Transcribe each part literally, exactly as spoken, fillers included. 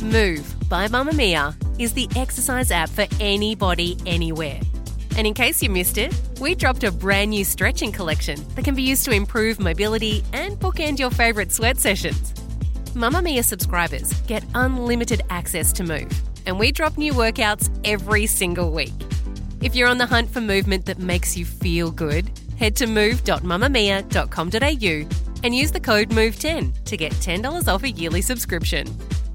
Move by Mamamia is the exercise app for anybody, anywhere. And in case you missed it, we dropped a brand new stretching collection that can be used to improve mobility and bookend your favourite sweat sessions. Mamamia subscribers get unlimited access to Move, and we drop new workouts every single week. If you're on the hunt for movement that makes you feel good, head to move dot mamamia dot com dot a u and use the code move ten to get ten dollars off a yearly subscription.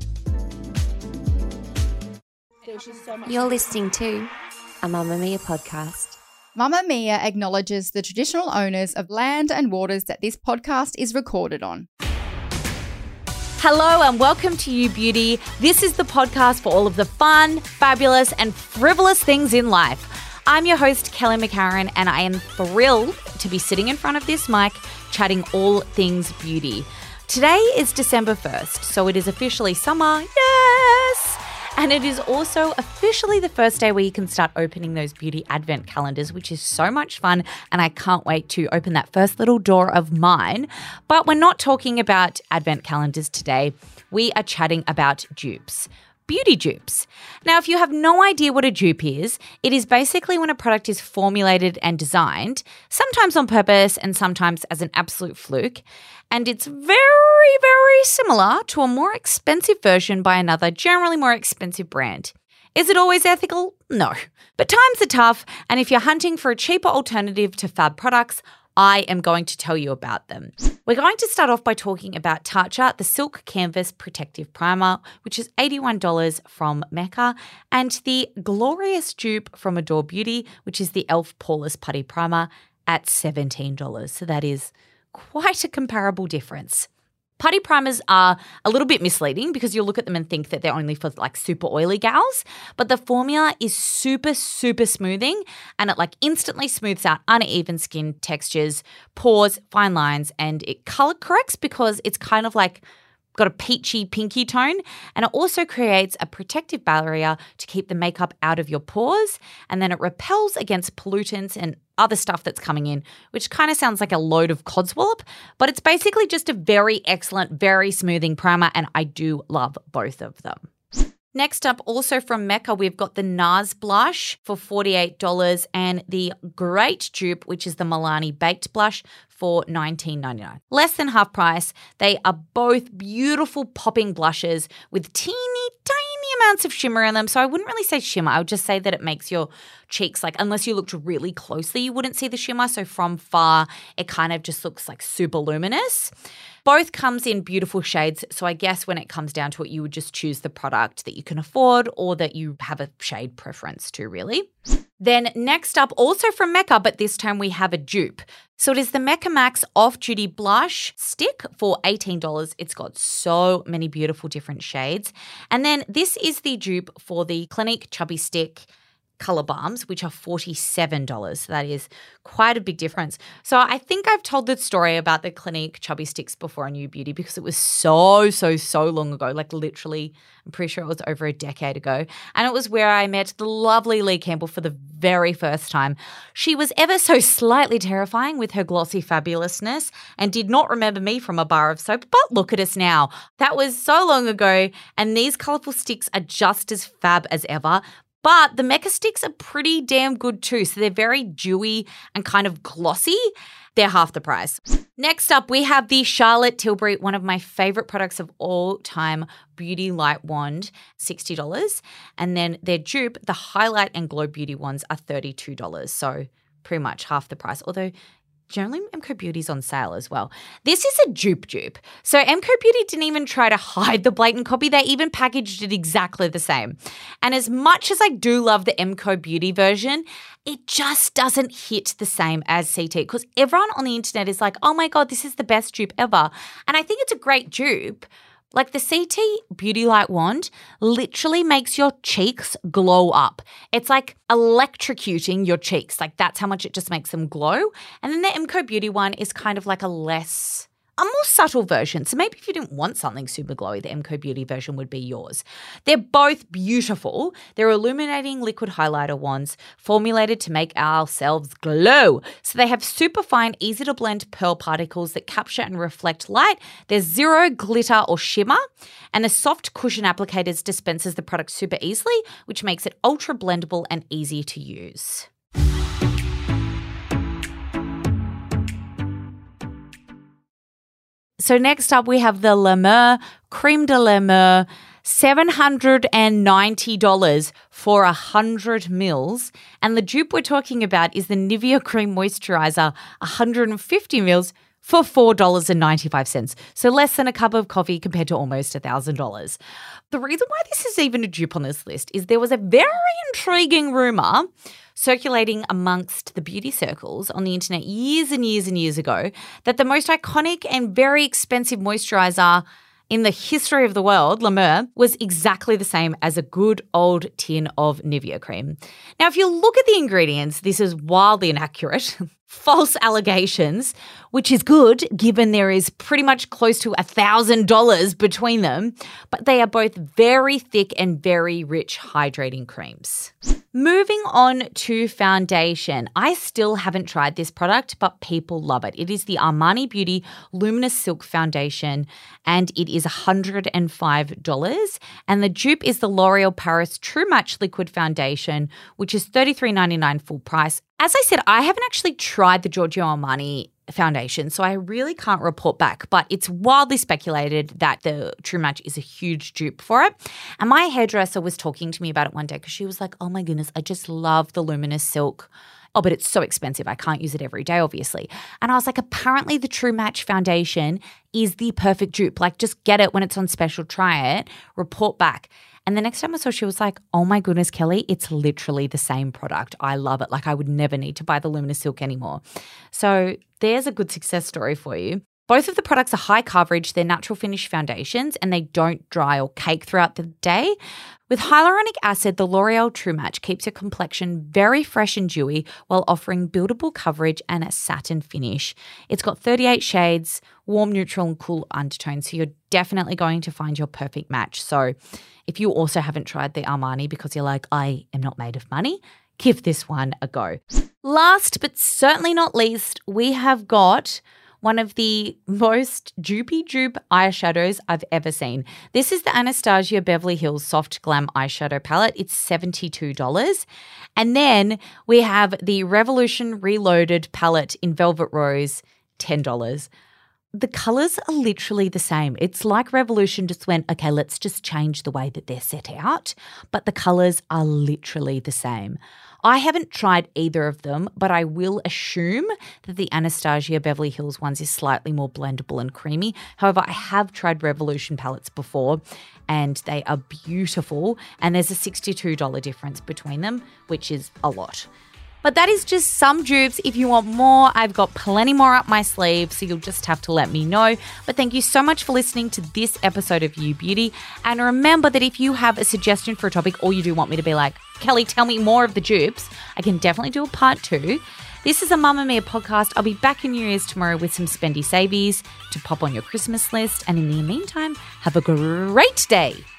You're listening to a Mamamia podcast. Mamamia acknowledges the traditional owners of land and waters that this podcast is recorded on. Hello and welcome to You Beauty. This is the podcast for all of the fun, fabulous and frivolous things in life. I'm your host, Kelly McCarran, and I am thrilled to be sitting in front of this mic chatting all things beauty. Today is December first, so it is officially summer. Yes! And it is also officially the first day where you can start opening those beauty advent calendars, which is so much fun. And I can't wait to open that first little door of mine. But we're not talking about advent calendars today. We are chatting about dupes. Beauty dupes. Now, if you have no idea what a dupe is, it is basically when a product is formulated and designed, sometimes on purpose and sometimes as an absolute fluke, and it's very, very similar to a more expensive version by another, generally more expensive brand. Is it always ethical? No. But times are tough, and if you're hunting for a cheaper alternative to fab products, I am going to tell you about them. We're going to start off by talking about Tatcha, the Silk Canvas Protective Primer, which is eighty-one dollars from Mecca, and the glorious dupe from Adore Beauty, which is the e l f Poreless Putty Primer at seventeen dollars. So that is quite a comparable difference. Putty primers are a little bit misleading because you'll look at them and think that they're only for like super oily gals, but the formula is super, super smoothing and it like instantly smooths out uneven skin textures, pores, fine lines, and it color corrects because it's kind of like got a peachy pinky tone, and it also creates a protective barrier to keep the makeup out of your pores, and then it repels against pollutants and other stuff that's coming in, which kind of sounds like a load of codswallop, but it's basically just a very excellent, very smoothing primer, and I do love both of them. Next up, also from Mecca, we've got the NARS blush for forty-eight dollars and the great dupe, which is the Milani Baked Blush for nineteen ninety-nine. Less than half price. They are both beautiful popping blushes with teeny tiny amounts of shimmer in them. So I wouldn't really say shimmer. I would just say that it makes your cheeks, like, unless you looked really closely, you wouldn't see the shimmer. So from far, it kind of just looks like super luminous. Both comes in beautiful shades, so I guess when it comes down to it, you would just choose the product that you can afford or that you have a shade preference to, really. Then next up, also from Mecca, but this time we have a dupe. So it is the Mecca Max Off-Duty Blush Stick for eighteen dollars. It's got so many beautiful different shades. And then this is the dupe for the Clinique Chubby Stick Color Balms, which are forty-seven dollars. So that is quite a big difference. So I think I've told the story about the Clinique Chubby Sticks before on You Beauty because it was so, so, so long ago, like literally, I'm pretty sure it was over a decade ago. And it was where I met the lovely Lee Campbell for the very first time. She was ever so slightly terrifying with her glossy fabulousness and did not remember me from a bar of soap, but look at us now. That was so long ago, and these colourful sticks are just as fab as ever. But the Mecca sticks are pretty damn good too. So they're very dewy and kind of glossy. They're half the price. Next up, we have the Charlotte Tilbury, one of my favorite products of all time, Beauty Light Wand, sixty dollars. And then their dupe, the Highlight and Glow Beauty ones, are thirty-two dollars. So pretty much half the price. Although generally, M C O Beauty's on sale as well. This is a dupe dupe. So M C O Beauty didn't even try to hide the blatant copy. They even packaged it exactly the same. And as much as I do love the M C O Beauty version, it just doesn't hit the same as C T because everyone on the internet is like, oh my God, this is the best dupe ever. And I think it's a great dupe. Like the C T Beauty Light Wand literally makes your cheeks glow up. It's like electrocuting your cheeks. Like that's how much it just makes them glow. And then the M C O Beauty one is kind of like a less a more subtle version. So maybe if you didn't want something super glowy, the Emco Beauty version would be yours. They're both beautiful. They're illuminating liquid highlighter wands formulated to make ourselves glow. So they have super fine, easy to blend pearl particles that capture and reflect light. There's zero glitter or shimmer, and the soft cushion applicators dispenses the product super easily, which makes it ultra blendable and easy to use. So next up, we have the La Mer Creme de la Mer, seven hundred ninety dollars for one hundred mils. And the dupe we're talking about is the Nivea Cream Moisturizer, one hundred fifty mils for four dollars and ninety-five cents. So less than a cup of coffee compared to almost one thousand dollars. The reason why this is even a dupe on this list is there was a very intriguing rumor circulating amongst the beauty circles on the internet years and years and years ago that the most iconic and very expensive moisturizer in the history of the world, La Mer, was exactly the same as a good old tin of Nivea cream. Now, if you look at the ingredients, this is wildly inaccurate. False allegations, which is good given there is pretty much close to one thousand dollars between them, but they are both very thick and very rich hydrating creams. Moving on to foundation. I still haven't tried this product, but people love it. It is the Armani Beauty Luminous Silk Foundation, and it is one hundred five dollars. And the dupe is the L'Oreal Paris True Match Liquid Foundation, which is thirty-three ninety-nine full price. As I said, I haven't actually tried the Giorgio Armani foundation, so I really can't report back, but it's wildly speculated that the True Match is a huge dupe for it. And my hairdresser was talking to me about it one day because she was like, oh my goodness, I just love the luminous silk. Oh, but it's so expensive. I can't use it every day, obviously. And I was like, apparently the True Match foundation is the perfect dupe. Like, just get it when it's on special, try it, report back. And the next time I saw, she was like, oh my goodness, Kelly, it's literally the same product. I love it. Like, I would never need to buy the Luminous Silk anymore. So there's a good success story for you. Both of the products are high coverage, they're natural finish foundations, and they don't dry or cake throughout the day. With hyaluronic acid, the L'Oreal True Match keeps your complexion very fresh and dewy while offering buildable coverage and a satin finish. It's got thirty-eight shades, warm, neutral, and cool undertones, so you're definitely going to find your perfect match. So if you also haven't tried the Armani because you're like, I am not made of money, give this one a go. Last but certainly not least, we have got one of the most dupey dupe eyeshadows I've ever seen. This is the Anastasia Beverly Hills Soft Glam Eyeshadow Palette. It's seventy-two dollars. And then we have the Revolution Reloaded Palette in Velvet Rose, ten dollars. The colours are literally the same. It's like Revolution just went, okay, let's just change the way that they're set out, but the colours are literally the same. I haven't tried either of them, but I will assume that the Anastasia Beverly Hills ones is slightly more blendable and creamy. However, I have tried Revolution palettes before and they are beautiful, and there's a sixty-two dollars difference between them, which is a lot. But that is just some dupes. If you want more, I've got plenty more up my sleeve, so you'll just have to let me know. But thank you so much for listening to this episode of You Beauty. And remember that if you have a suggestion for a topic or you do want me to be like, Kelly, tell me more of the dupes, I can definitely do a part two. This is a Mamamia podcast. I'll be back in your ears tomorrow with some spendy savies to pop on your Christmas list. And in the meantime, have a great day.